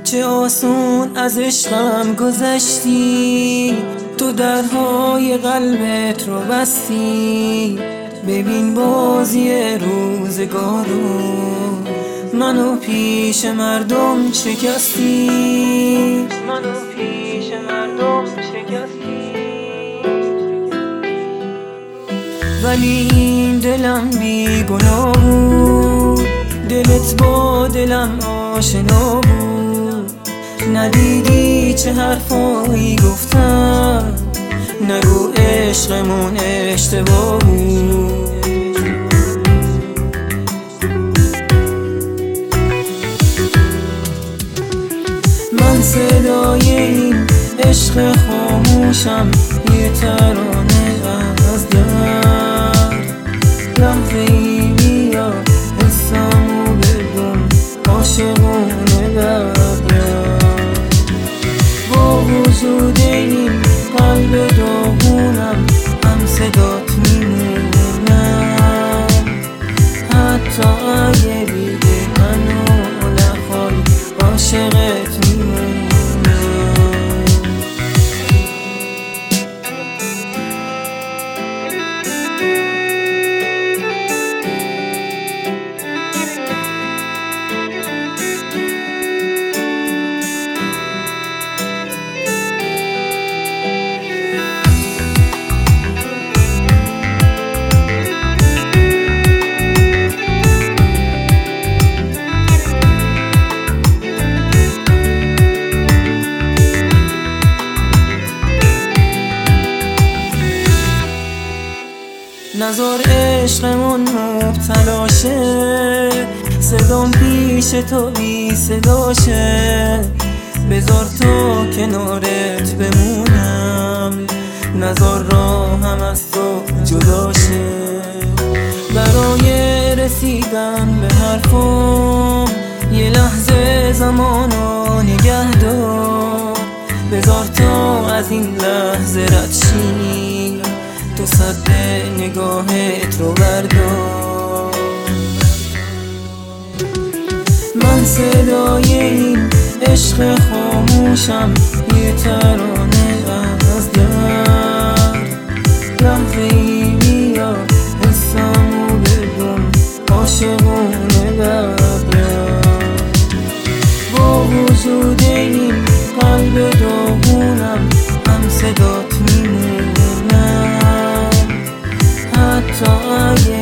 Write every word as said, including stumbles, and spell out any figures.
چه آسون از عشقم گذشتی، تو درهای قلبت رو بستی. ببین بازی روزگارو، منو پیش مردم شکستی، منو پیش مردم شکستی. ولی این دلم بی گناه بود، دلت با دلم آشنا بود. ندیدی چه حرفایی گفتم، نگو عشقمون اشتباه بود. من صدای این عشق خاموشم، یه ترانه از درد. لحظه‌ای بیا حسمو بدون، عاشقونه بگرد. با وجود این قلب داغونم، هم صدات میمونم. حتی اگه دیگه منو نخوای، عاشقت میمونم. نزار عشقمون مبتلا شه، صدام پیش تو بی صدا شه. بذار تا کنارت بمونم، نزار راهم از تو جدا شه. برای رسیدن به حرفم، یه لحظه زمانو نگه دار. بذار تا از این لحظه رد شی، تو صد نگاهت رو بردار. من صدای این عشق خاموشم، یه ترانه از درد. لحظه‌ای بیا حسمو بدون، عاشقونه بگرد. با وجود این قلب داغونم، هم صدات میمونم. حتی اگه